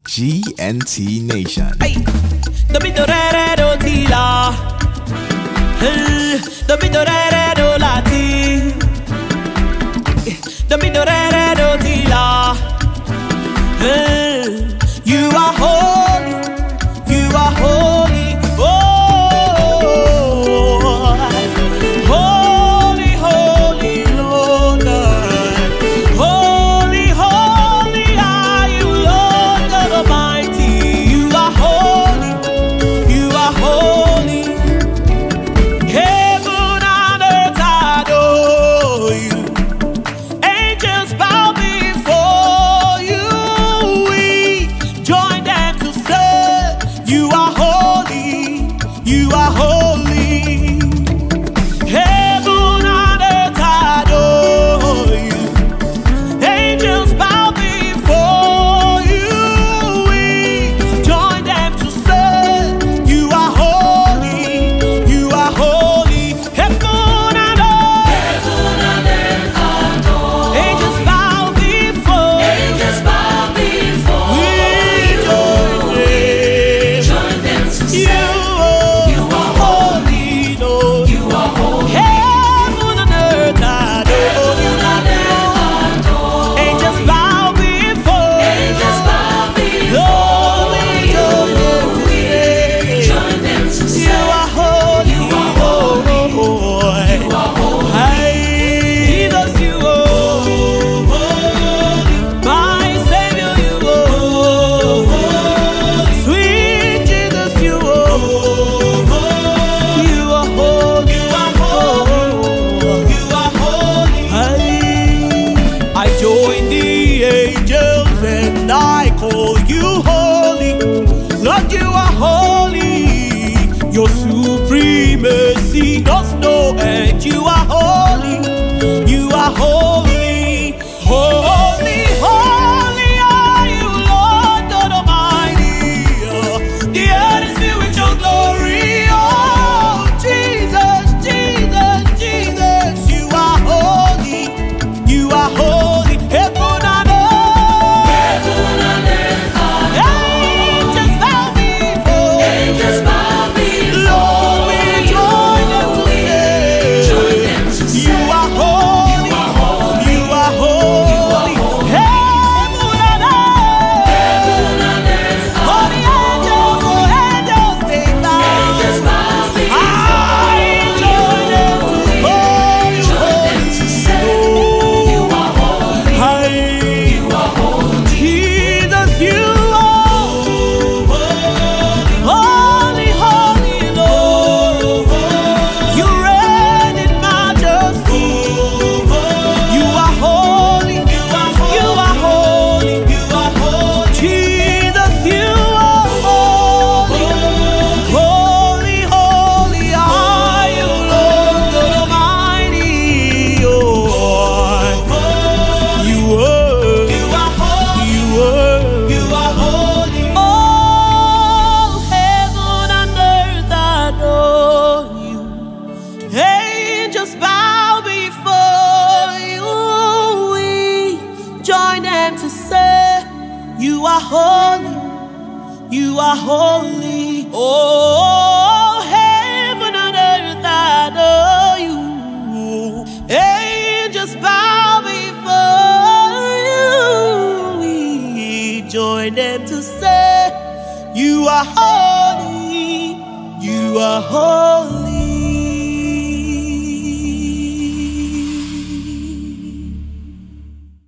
GNT Nation. Hey, the bit of red tila, the bit of red lati, the bit of red tila. You are holy, you are holy, oh, holy, holy, Lord, holy, holy are you, Lord God Almighty. You are holy, you are holy. Heaven and earth adore you. Angels bow before you. We join them to say, you are holy, you are holy. Heaven and earth adore you. Angels bow before you. We join them to say, you are holy, you are holy. Heaven and earth, angels bow before you. We join them to say, you are holy, Lord. Heaven and earth adore you. Angels bow before you. Lord, we join them to say, you are holy, Lord. Hey, Jesus, you are my Savior, you are sweet Jesus, you are holy, you are holy. Hey, I join the angels and I call you holy. Lord, you are holy. Your supremacy does no end. You are holy. You are holy. Holy, holy are you, Lord God Almighty. The earth is filled with your glory. Oh, Jesus, Jesus, Jesus. You are holy. You are holy. Heaven and earth. Angels bow before. Lord, we join them to say, you are holy. You are holy. Heaven and earth. Holy angels, they bow. I join them to call you holy. Hey, Jesus, you are holy, holy, Lord. You reign in majesty. You are holy. You are holy. Jesus, you are holy. Holy, holy are you, Lord God Almighty. Oh, you are holy. All heaven and earth adore you. Angels bow before you. We join them to say, you are holy. You are holy. Oh, heaven and earth adore you. Angels bow before you. We join them to say, you are holy. You are holy.